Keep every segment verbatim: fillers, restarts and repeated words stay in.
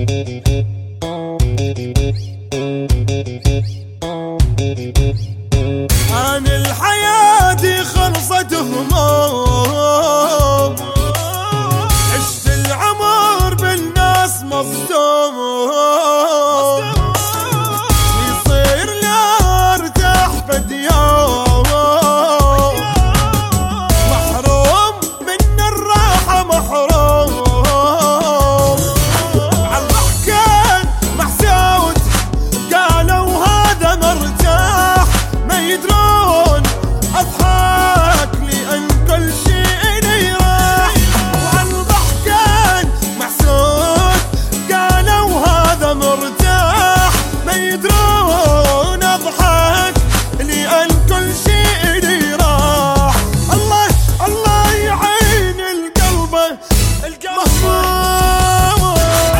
عن الحياة خلصت هموم، عشت العمر بالناس مصدوم، يصير لا ارتاح فد يوم، محروم من الراحة محروم، عالضحكان محسود قالوا هذا مرتاح، ما يدرون اضحك لان كل شيء لي راح، وعالضحكان محسود قالوا هذا مرتاح، ما يدرون اضحك لان كل شيء لي راح. الله الله يعين القلب مهموم،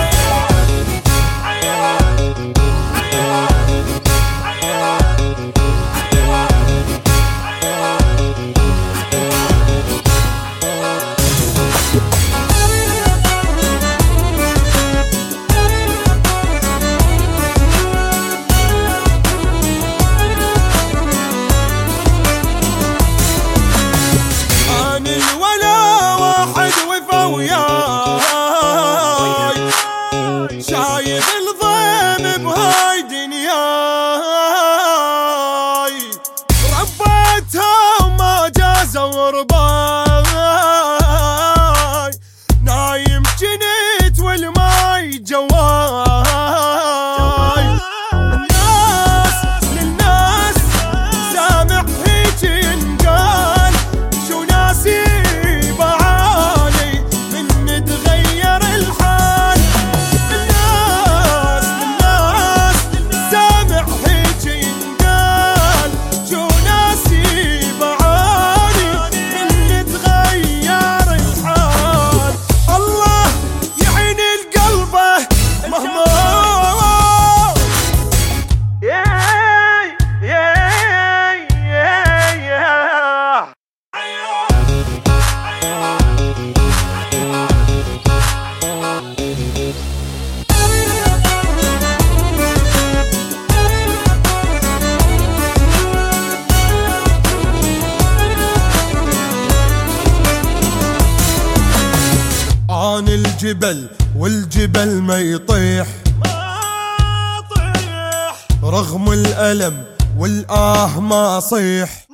وياي شايف الضيم بهاي دنياي، ربيتها وما جازوا رباي، نايم جنيت والماي جواي، الناس للناس سامع هيجي ينقال، شو ناسي عن الجبل والجبل ما يطيح، ما طيح رغم الألم والآه ما صيح،